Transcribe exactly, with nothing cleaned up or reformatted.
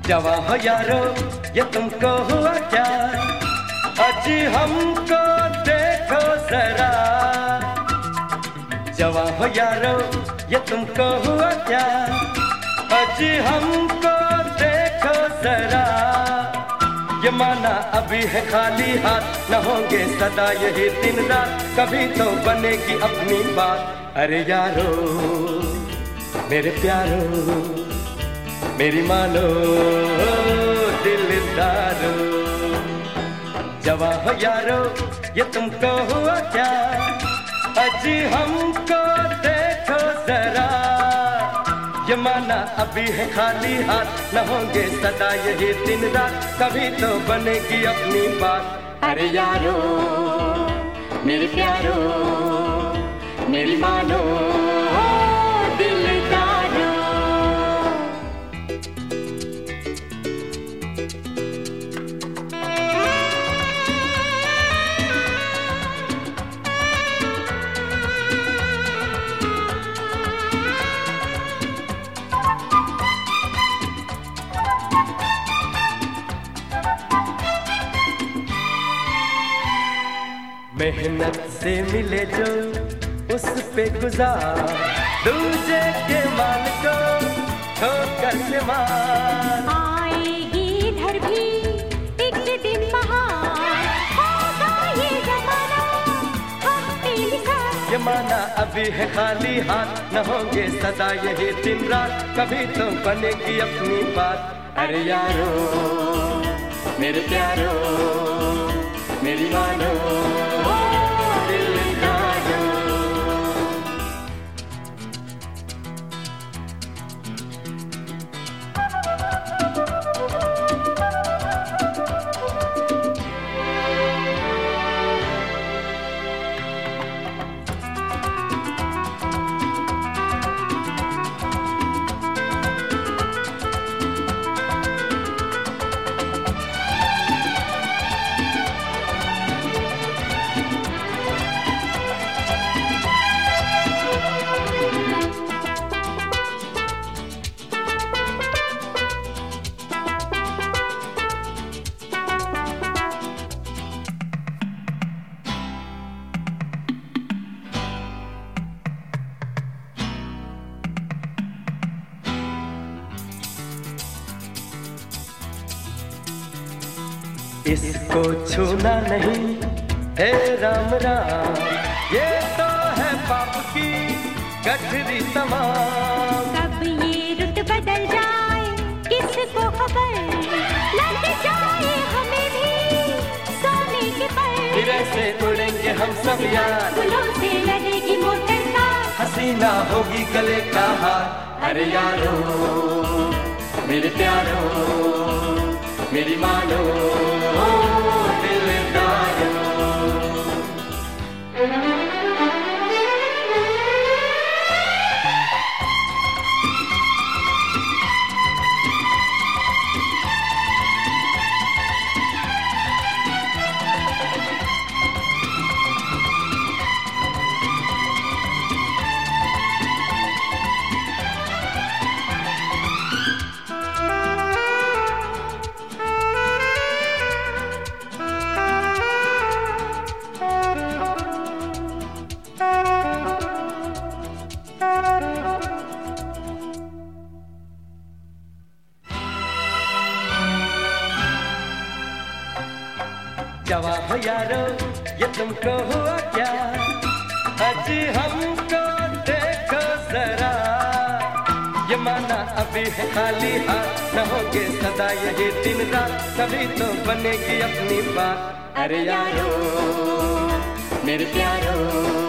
जवां हो यारो ये तुमको हुआ क्या, अजी हमको देखो जरा। जवां हो यारो ये तुमको हुआ क्या, अजी हमको देखो जरा। ये माना अभी है खाली हाथ, न होंगे सदा यही दिन रात, कभी तो बनेगी अपनी बात। अरे यारो मेरे प्यारो मेरी मानो दिलदारो, जवां हो यारो ये तुमको हुआ क्या, अजी हमको देखो जरा। ये माना अभी है खाली हाथ, न होंगे सदा यही दिन रात, कभी तो बनेगी अपनी बात। अरे यारो मेरे प्यारो मेरी मानो दिलदारो। मेहनत से मिले जो उस पे गुजार, दूजे के माल को ठोकर से मार। आएगी इधर भी एक दिन बहार, होगा ये जमाना हम पे लिखा। ये माना अभी है खाली हाथ, न होंगे सदा यही दिन रात, कभी तो बनेगी अपनी बात। अरे यारो मेरे प्यारो मेरी मानो दिलदारो। इसको छूना नहीं है राम राम, ये तो है पाप की गठरी तमाम। कब ये रुत बदल जाए किसको खबर, लग जाए हमें भी सोने के पर। फिर ऐसे उड़ेंगे हम सब यार, फूलों से लगेगी मोटर का, हसीना होगी गले का हार। अरे यारो मेरे प्यारो मेरी मानो दिलदारो। जवां हो यारो ये तुमको हुआ क्या, अजी हमको देखो जरा। ये माना अभी है खाली हाथ, न होंगे सदा यही दिन रात, कभी तो बनेगी अपनी बात। अरे यारो मेरे प्यारो